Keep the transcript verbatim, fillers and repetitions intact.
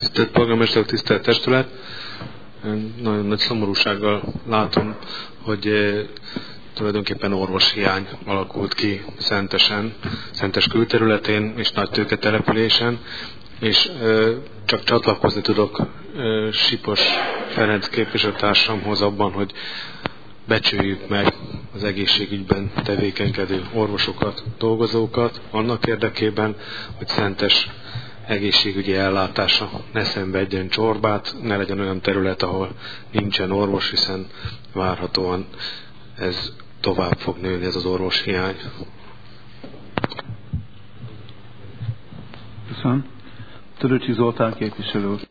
Tisztelt polgármester, tisztelt testület! Nagyon nagy szomorúsággal látom, hogy eh, tulajdonképpen orvoshiány alakult ki Szentesen, Szentes külterületén és nagy tőketelepülésen, és eh, csak csatlakozni tudok eh, Sipos Ferenc képviselőtársamhoz abban, hogy becsüljük meg az egészségügyben tevékenykedő orvosokat, dolgozókat, annak érdekében, hogy Szentes egészségügyi ellátása ne szenvedjen csorbát, ne legyen olyan terület, ahol nincsen orvos, hiszen várhatóan ez tovább fog nőni, ez az orvoshiány. Köszönöm. Törőcsi Zoltán képviselő úr.